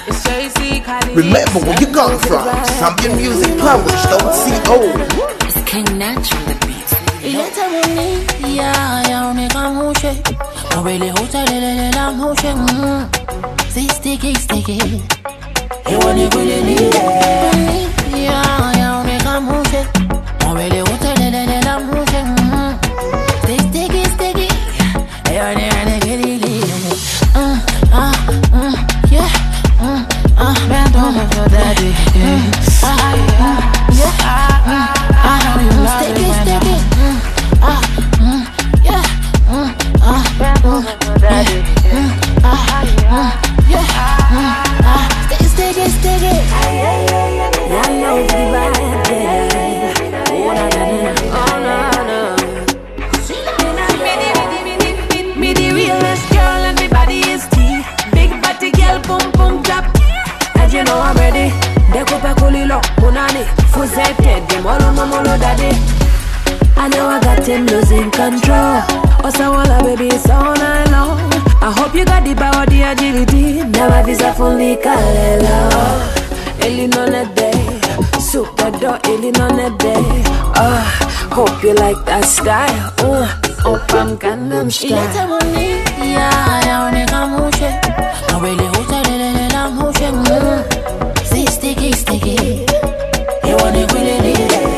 Remember where you come from. Zambian music published, OCO. It's King Natch on the beats. Sticky, sticky. You want to really need it. I know I got him losing control. Osawala baby, it's all night long. I hope you got the power, the agility. Never visa fully kalela. Eli none day, super dog, eli none day. Hope you like that style. Opam Gangnam Style. Ileta moni, ya oneka mushe. Nawele hotelele la mushe. Sticky, sticky. You wanna really need it.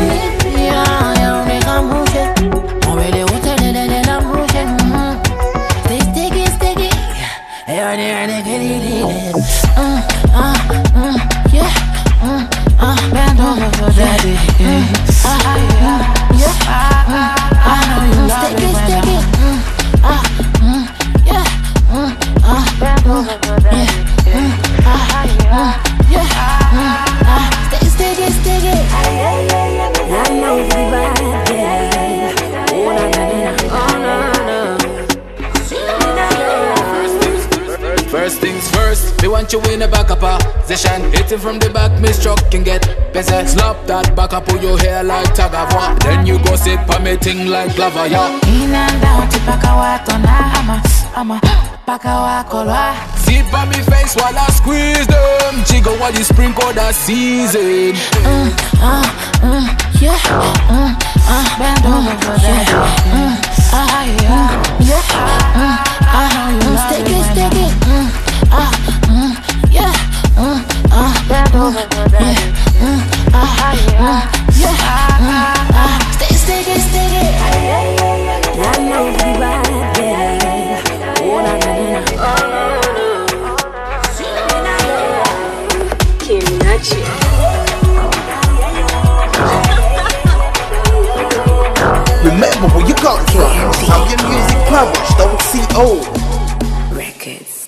Bend over for daddy. I know you love me when bend over for daddy. Sticky, sticky. I know you vibe. First things first, we want you in a backup position. Hitting from the back, me struck can get busy. Slap that back up, pull your hair like Tagawa. Then you go sit pa me ting like lava, yeah. In and out, pakawa tona ama pakawa kolwa. Sit pa me face while I squeeze them. Jiggle while you sprinkle that season. Bend over for that. I know you love me when sticky. Bend over for that. Sticky, sticky. I know you vibe, yeah. King Natch. Remember where you come from. Zambian music published, OCO. Records.